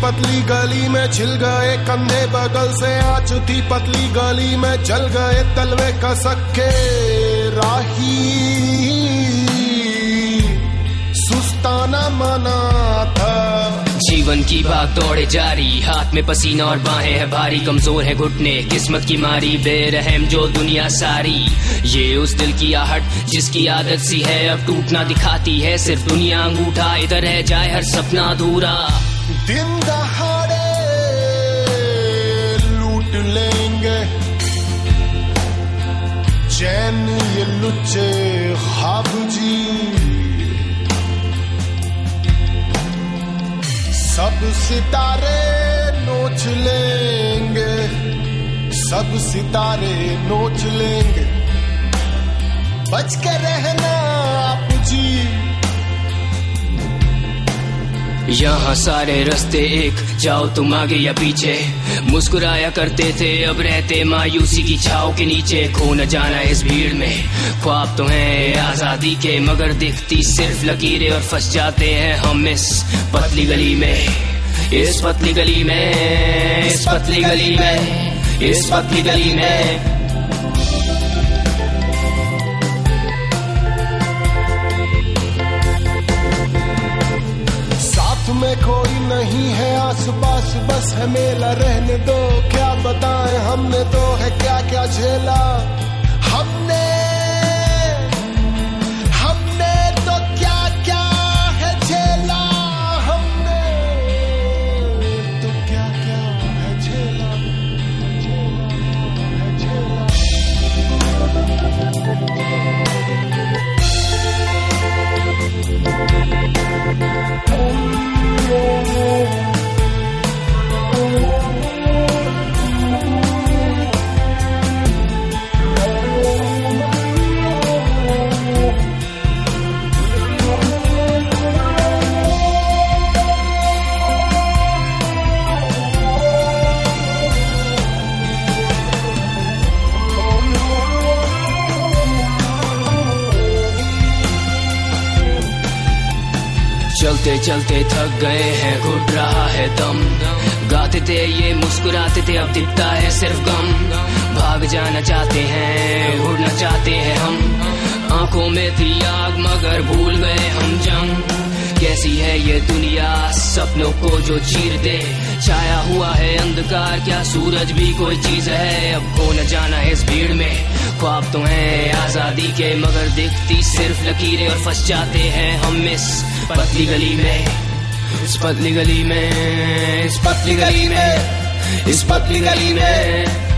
पतली गली में छिल गए कंधे बगल से आँच थी पतली गली में जल गए तलवे कसक के राही सुस्ताना मना था। जीवन की भाग दौड़े जारी, हाथ में पसीना और बाहें है भारी, कमजोर है घुटने किस्मत की मारी, बेरहम जो दुनिया सारी। ये उस दिल की आहट जिसकी आदत सी है अब टूटना दिखाती है, सिर्फ दुनिया अंगूठा इधर रह जाए हर सपना अधूरा। दिन दहाड़े लूट लेंगे चैन ये लुच्चे ख्वाब जी, सब सितारे नोच लेंगे, सब सितारे नोच लेंगे, बच के रहना आप जी। यहाँ सारे रास्ते एक, जाओ तुम आगे या पीछे, मुस्कुराया करते थे अब रहते मायूसी की छाव के नीचे। खो न जाना इस भीड़ में, ख्वाब तो हैं आजादी के मगर दिखती सिर्फ लकीरें, और फंस जाते हैं हम इस पतली गली में, इस पतली गली में, इस पतली गली में, इस पतली गली में। में कोई नहीं है आस पास बस है मेला, रहने दो क्या बताएं हमने तो है क्या क्या झेला, हमने तो क्या क्या है झेला, हमने तो क्या क्या है झेला, चलते चलते थक गए हैं घुट रहा है दम, गाते थे ये मुस्कुराते थे अब दिखता है सिर्फ गम, भाग जाना चाहते हैं उड़ना चाहते हैं हम, आंखों में थी आग मगर भूल गए हम जंग। कैसी है ये दुनिया सपनों को जो चीर दे, छाया हुआ है अंधकार क्या सूरज भी कोई चीज है, अब खो न जाना इस भीड़ में, ख्वाब तो हैं आजादी के मगर दिखती सिर्फ लकीरें, और फंस जाते हैं हम इस पतली गली में, इस पतली गली में, इस पतली गली में, इस पतली गली में।